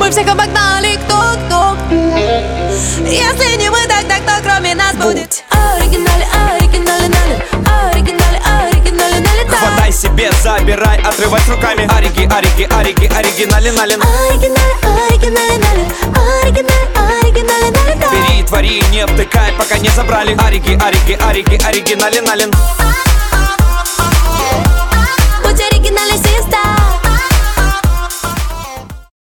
мы всех обогнали, кто? Если не мы, тогда кто кроме нас будет? Оригинали, оригинали, оригинали, оригинали, налетай. Хватай себе, забирай, отрывать руками. Оригинали, нален. Оригинали, налетай. Бери, твори, не втыкай, пока не забрали. Оригинали, нален.